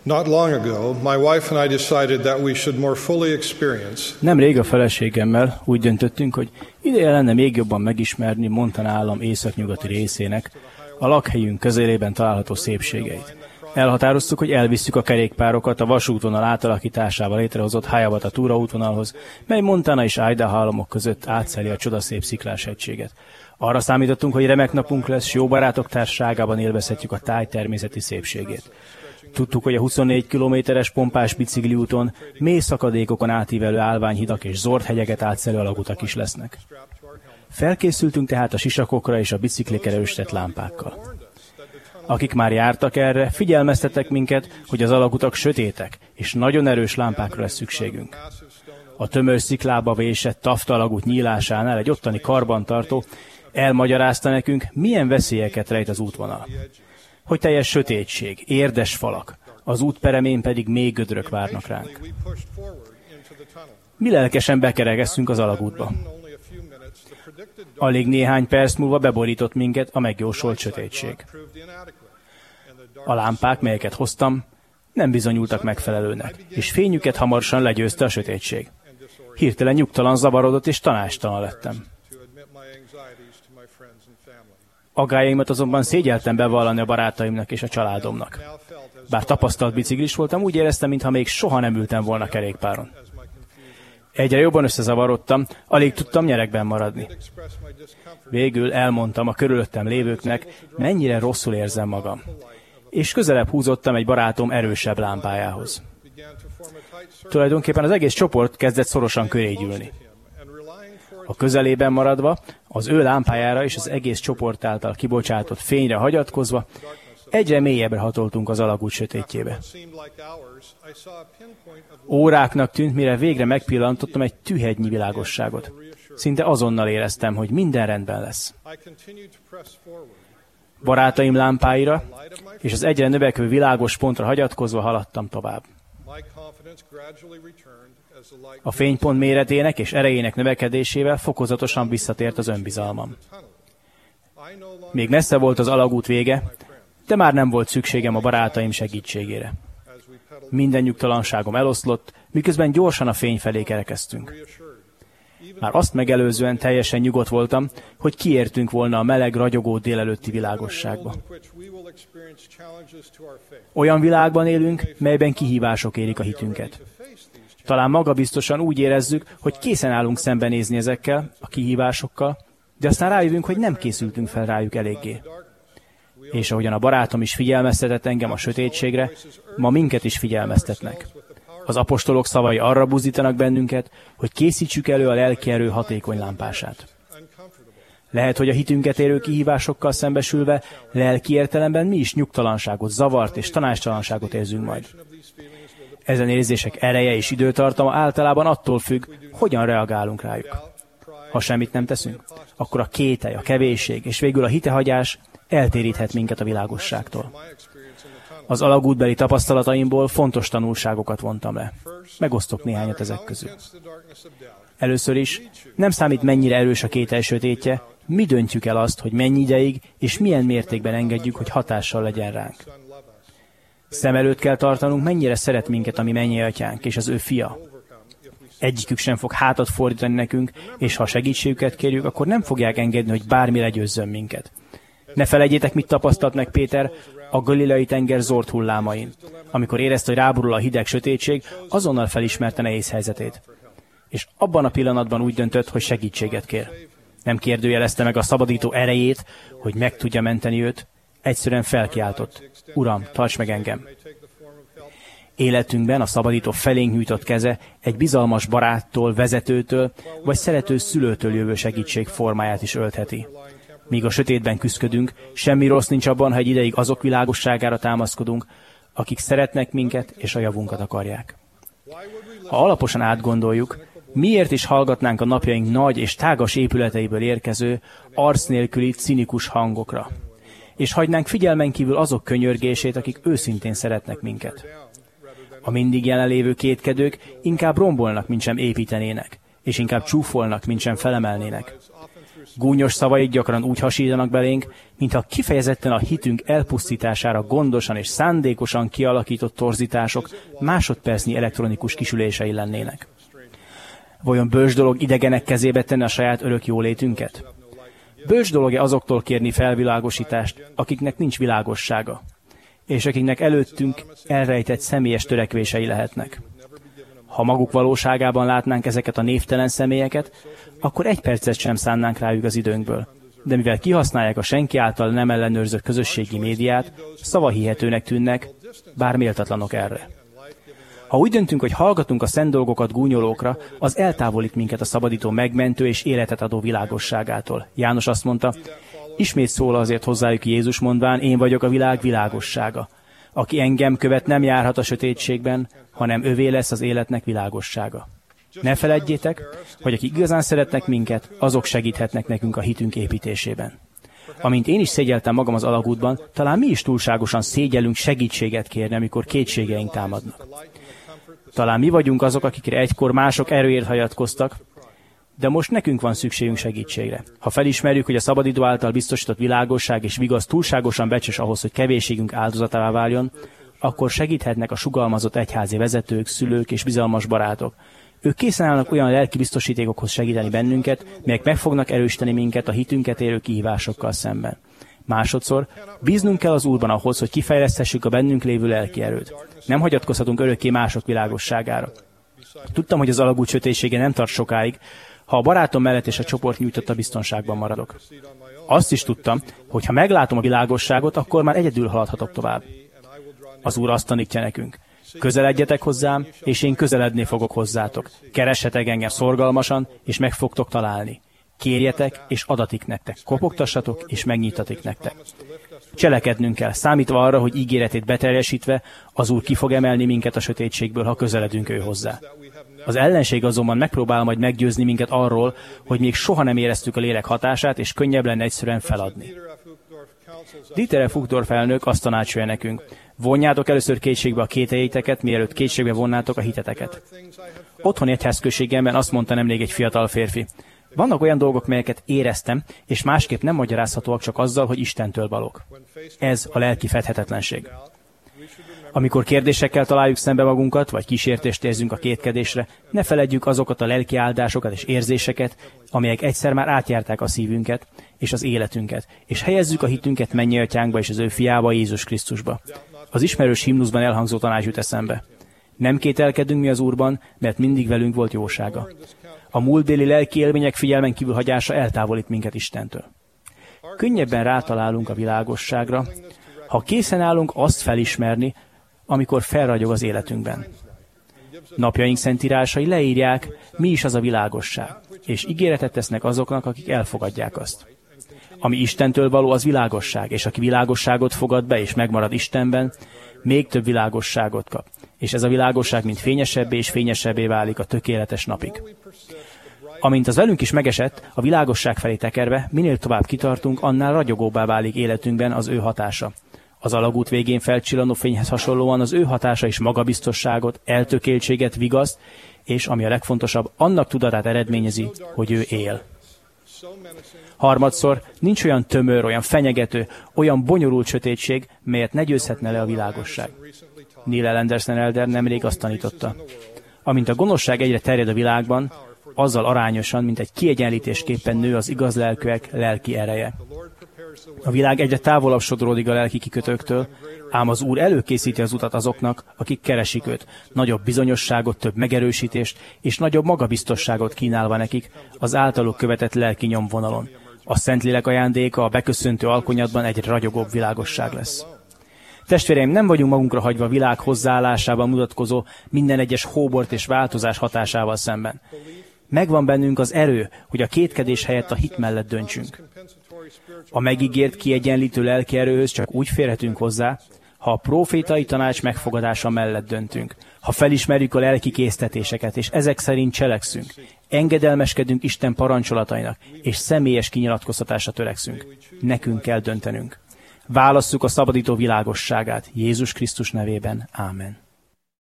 Not long ago, my wife and I decided that we should more fully experience. Nemrég a feleségemmel úgy döntöttünk, hogy ideje lenne még jobban megismerni Montana állam északnyugati részének, a lakhelyünk közelében található szépségeit. Elhatároztuk, hogy elvisszük a kerékpárokat a vasútvonal átalakításával létrehozott Hiawatha túraútvonalhoz, mely Montana és Idaho államok között átszeli a csodaszép sziklás hegységet. Arra számítottunk, hogy remek napunk lesz, s jó barátok társaságában élvezhetjük a táj természeti szépségét. Tudtuk, hogy a 24 kilométeres pompás bicikliúton mély szakadékokon átívelő állványhidak és zord hegyeket átszelő alagutak is lesznek. Felkészültünk tehát a sisakokra és a biciklikre erősített lámpákkal. Akik már jártak erre, figyelmeztettek minket, hogy az alagutak sötétek, és nagyon erős lámpákra lesz szükségünk. A tömör sziklába vésett Tafta alagút nyílásánál egy ottani karbantartó elmagyarázta nekünk, milyen veszélyeket rejt az útvonal. Hogy teljes sötétség, érdes falak, az út peremén pedig mély gödrök várnak ránk. Mi lelkesen bekeregeztünk az alagútba. Alig néhány perc múlva beborított minket a megjósolt sötétség. A lámpák, melyeket hoztam, nem bizonyultak megfelelőnek, és fényüket hamarosan legyőzte a sötétség. Hirtelen nyugtalan, zavarodott és tanácstalan lettem. Aggályaimat azonban szégyeltem bevallani a barátaimnak és a családomnak. Bár tapasztalt biciklis voltam, úgy éreztem, mintha még soha nem ültem volna kerékpáron. Egyre jobban összezavarodtam, alig tudtam nyeregben maradni. Végül elmondtam a körülöttem lévőknek, mennyire rosszul érzem magam. És közelebb húzottam egy barátom erősebb lámpájához. Tulajdonképpen az egész csoport kezdett szorosan köré gyűlni. A közelében maradva, az ő lámpájára és az egész csoport által kibocsátott fényre hagyatkozva, egyre mélyebbre hatoltunk az alagút sötétjébe. Óráknak tűnt, mire végre megpillantottam egy tűhegynyi világosságot. Szinte azonnal éreztem, hogy minden rendben lesz. Barátaim lámpáira és az egyre növekvő világos pontra hagyatkozva haladtam tovább. A fénypont méretének és erejének növekedésével fokozatosan visszatért az önbizalmam. Még messze volt az alagút vége, de már nem volt szükségem a barátaim segítségére. Minden nyugtalanságom eloszlott, miközben gyorsan a fény felé kerekeztünk. Már azt megelőzően teljesen nyugodt voltam, hogy kiértünk volna a meleg, ragyogó délelőtti világosságba. Olyan világban élünk, melyben kihívások érik a hitünket. Talán magabiztosan úgy érezzük, hogy készen állunk szembenézni ezekkel a kihívásokkal, de aztán rájövünk, hogy nem készültünk fel rájuk eléggé. És ahogyan a barátom is figyelmeztetett engem a sötétségre, ma minket is figyelmeztetnek. Az apostolok szavai arra buzdítanak bennünket, hogy készítsük elő a lelki erő hatékony lámpását. Lehet, hogy a hitünket érő kihívásokkal szembesülve lelki értelemben mi is nyugtalanságot, zavart és tanácstalanságot érzünk majd. Ezen érzések ereje és időtartama általában attól függ, hogyan reagálunk rájuk. Ha semmit nem teszünk, akkor a kételj, a kevésség és végül a hitehagyás eltéríthet minket a világosságtól. Az alagútbeli tapasztalataimból fontos tanulságokat vontam le. Megosztok néhányat ezek közül. Először is, nem számít mennyire erős a kételj sötétje, mi döntjük el azt, hogy mennyi ideig és milyen mértékben engedjük, hogy hatással legyen ránk. Szem előtt kell tartanunk, mennyire szeret minket a mi mennyei-atyánk és az ő fia. Egyikük sem fog hátat fordítani nekünk, és ha segítségüket kérjük, akkor nem fogják engedni, hogy bármi legyőzzön minket. Ne felejtjétek, mit tapasztalt meg Péter a Galileai tenger zord hullámain. Amikor érezte, hogy ráborul a hideg sötétség, azonnal felismerte nehéz helyzetét. És abban a pillanatban úgy döntött, hogy segítséget kér. Nem kérdőjelezte meg a szabadító erejét, hogy meg tudja menteni őt, egyszerűen felkiáltott: Uram, tarts meg engem! Életünkben a szabadító felénk nyújtott keze egy bizalmas baráttól, vezetőtől, vagy szerető szülőtől jövő segítség formáját is öltheti. Míg a sötétben küszködünk, semmi rossz nincs abban, ha egy ideig azok világosságára támaszkodunk, akik szeretnek minket és a javunkat akarják. Ha alaposan átgondoljuk, miért is hallgatnánk a napjaink nagy és tágas épületeiből érkező, arc nélküli, cinikus hangokra, és hagynánk figyelmen kívül azok könyörgését, akik őszintén szeretnek minket. A mindig jelenlévő kétkedők inkább rombolnak, mintsem építenének, és inkább csúfolnak, mintsem felemelnének. Gúnyos szavaik gyakran úgy hasítanak belénk, mintha kifejezetten a hitünk elpusztítására gondosan és szándékosan kialakított torzítások másodpercnyi elektronikus kisülései lennének. Vajon bölcs dolog idegenek kezébe tenni a saját örök jólétünket? Bölcs dolog-e azoktól kérni felvilágosítást, akiknek nincs világossága, és akiknek előttünk elrejtett személyes törekvései lehetnek? Ha maguk valóságában látnánk ezeket a névtelen személyeket, akkor egy percet sem szánnánk rájuk az időnkből. De mivel kihasználják a senki által nem ellenőrzött közösségi médiát, szavahihetőnek tűnnek, bár méltatlanok erre. Ha úgy döntünk, hogy hallgatunk a szent dolgokat gúnyolókra, az eltávolít minket a szabadító, megmentő és életet adó világosságától. János azt mondta, ismét szól azért hozzájuk Jézus mondván, én vagyok a világ világossága. Aki engem követ, nem járhat a sötétségben, hanem övé lesz az életnek világossága. Ne feledjétek, hogy akik igazán szeretnek minket, azok segíthetnek nekünk a hitünk építésében. Amint én is szégyeltem magam az alagútban, talán mi is túlságosan szégyellünk segítséget kérni, amikor kétségeink támadnak. Talán mi vagyunk azok, akikre egykor mások erőért hagyatkoztak, de most nekünk van szükségünk segítségre. Ha felismerjük, hogy a szabadidő által biztosított világosság és vigasz túlságosan becses ahhoz, hogy kevésségünk áldozatává váljon, akkor segíthetnek a sugalmazott egyházi vezetők, szülők és bizalmas barátok. Ők készen állnak olyan lelki biztosítékokhoz segíteni bennünket, melyek meg fognak erősíteni minket a hitünket érő kihívásokkal szemben. Másodszor, bíznunk kell az Úrban ahhoz, hogy kifejleszthessük a bennünk lévő lelki erőt. Nem hagyatkozhatunk örökké mások világosságára. Tudtam, hogy az alagút sötétsége nem tart sokáig, ha a barátom mellett és a csoport nyújtotta biztonságban maradok. Azt is tudtam, hogy ha meglátom a világosságot, akkor már egyedül haladhatok tovább. Az Úr azt tanítja nekünk. Közeledjetek hozzám, és én közeledni fogok hozzátok. Keressetek engem szorgalmasan, és meg fogtok találni. Kérjetek, és adatik nektek. Kopogtassatok, és megnyitatik nektek. Cselekednünk kell, számítva arra, hogy ígéretét beteljesítve, az Úr ki fog emelni minket a sötétségből, ha közeledünk ő hozzá. Az ellenség azonban megpróbál majd meggyőzni minket arról, hogy még soha nem éreztük a lélek hatását, és könnyebb lenne egyszerűen feladni. Dieter F. Uchtdorf elnök azt tanácsolja nekünk, vonjátok először kétségbe a kételjeiteket, mielőtt kétségbe vonnátok a hiteteket. Otthoni egyházközségemben azt mondta nemrég egy fiatal férfi, vannak olyan dolgok, melyeket éreztem, és másképp nem magyarázhatóak csak azzal, hogy Istentől valók. Ez a lelki fedhetetlenség. Amikor kérdésekkel találjuk szembe magunkat, vagy kísértést érzünk a kétkedésre, ne feledjük azokat a lelki áldásokat és érzéseket, amelyek egyszer már átjárták a szívünket és az életünket, és helyezzük a hitünket Mennyi Atyánkba és az ő fiába, Jézus Krisztusba. Az ismerős himnuszban elhangzó tanács jut eszembe. Nem kételkedünk mi az Úrban, mert mindig velünk volt jósága. A múltbéli lelki élmények figyelmen kívül hagyása eltávolít minket Istentől. Könnyebben rátalálunk a világosságra, ha készen állunk azt felismerni, amikor felragyog az életünkben. Napjaink szentírásai leírják, mi is az a világosság, és ígéretet tesznek azoknak, akik elfogadják azt. Ami Istentől való, az világosság, és aki világosságot fogad be, és megmarad Istenben, még több világosságot kap. És ez a világosság mind fényesebbé és fényesebbé válik a tökéletes napig. Amint az velünk is megesett, a világosság felé tekerve, minél tovább kitartunk, annál ragyogóbbá válik életünkben az ő hatása. Az alagút végén felcsillanó fényhez hasonlóan az ő hatása is magabiztosságot, eltökéltséget, vigaszt, és ami a legfontosabb, annak tudatát eredményezi, hogy ő él. Harmadszor, nincs olyan tömör, olyan fenyegető, olyan bonyolult sötétség, melyet ne győzhetne le a világosság. Neil Anderson elder nemrég azt tanította. Amint a gonoszság egyre terjed a világban, azzal arányosan, mint egy kiegyenlítésképpen nő az igaz lelkűek lelki ereje. A világ egyre távolabb sodródik a lelki kikötőktől, ám az Úr előkészíti az utat azoknak, akik keresik őt, nagyobb bizonyosságot, több megerősítést és nagyobb magabiztosságot kínálva nekik az általuk követett lelki nyomvonalon. A Szentlélek ajándéka a beköszöntő alkonyatban egyre ragyogóbb világosság lesz. Testvéreim, nem vagyunk magunkra hagyva a világ hozzáállásában mutatkozó minden egyes hóbort és változás hatásával szemben. Megvan bennünk az erő, hogy a kétkedés helyett a hit mellett döntsünk. A megígért kiegyenlítő lelki erőhöz csak úgy férhetünk hozzá, ha a prófétai tanács megfogadása mellett döntünk, ha felismerjük a lelki késztetéseket, és ezek szerint cselekszünk, engedelmeskedünk Isten parancsolatainak, és személyes kinyilatkoztatásra törekszünk. Nekünk kell döntenünk. Válasszuk a szabadító világosságát Jézus Krisztus nevében. Ámen.